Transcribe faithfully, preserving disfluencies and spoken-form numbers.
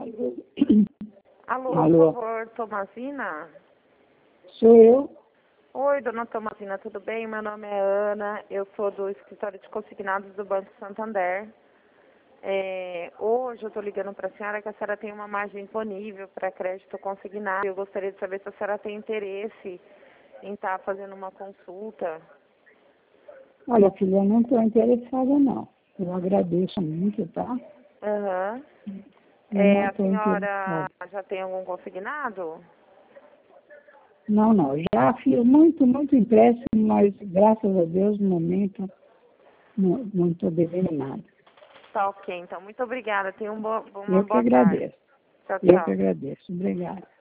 Alô, Alô. por favor, Tomazina? Sou eu. Oi, dona Tomazina, tudo bem? Meu nome é Ana, eu sou do escritório de consignados do Banco Santander. É, hoje eu estou ligando para a senhora que a senhora tem uma margem disponível para crédito consignado. Eu gostaria de saber se a senhora tem interesse em estar fazendo uma consulta. Olha, filha, eu não estou interessada, não. Eu agradeço muito, tá? Aham. Eu É, não a estou senhora interessada. já tem algum consignado? Não, não. Já fiz muito, muito empréstimo, mas graças a Deus, no momento, não estou devendo nada. Tá ok, então. Muito obrigada. Tenha um bo uma Eu que boa tarde. agradeço. Tchau, Eu que tchau. agradeço. Obrigada.